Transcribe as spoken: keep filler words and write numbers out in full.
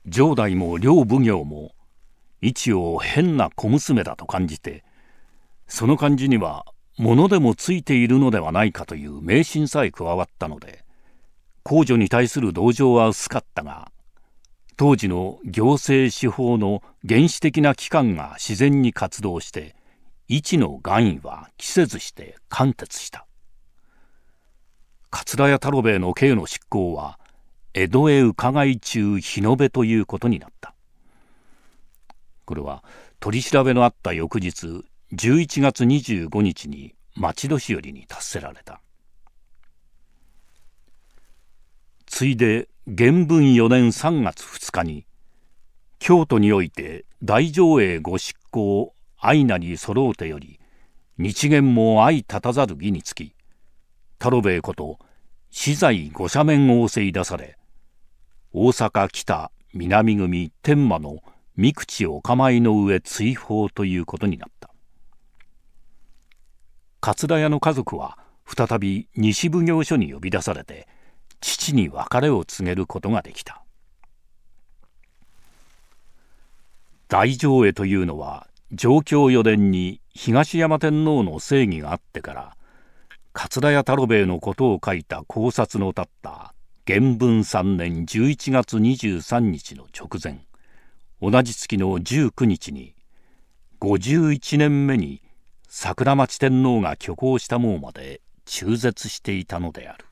城代も両奉行も一応変な小娘だと感じて、その感じには物でもついているのではないかという迷信さえ加わったので、公女に対する同情は薄かったが、当時の行政司法の原始的な機関が自然に活動して、一の願意は期せずして貫徹した。桂屋太郎兵衛の刑の執行は江戸へ伺い中日延べということになった。これは取り調べのあった翌日じゅういちがつにじゅうごにちに町年寄に達せられた。ついで元文よねんさんがつふつかに京都において大条映ご執行相なり揃うてより日元も相立たざる義につき、太郎兵衛こと死罪御赦免仰せい出され、大阪北南組天満の三口お構いの上追放ということになった。桂屋の家族は再び西奉行所に呼び出されて、父に別れを告げることができた。大条映というのは貞享よねんに東山天皇の正義があってから桂屋太郎兵衛のことを書いた考察の立った元文さんねんじゅういちがつにじゅうさんにちの直前、同じ月のじゅうくにちにごじゅういちねんめに桜町天皇が挙行したもうまで中絶していたのである。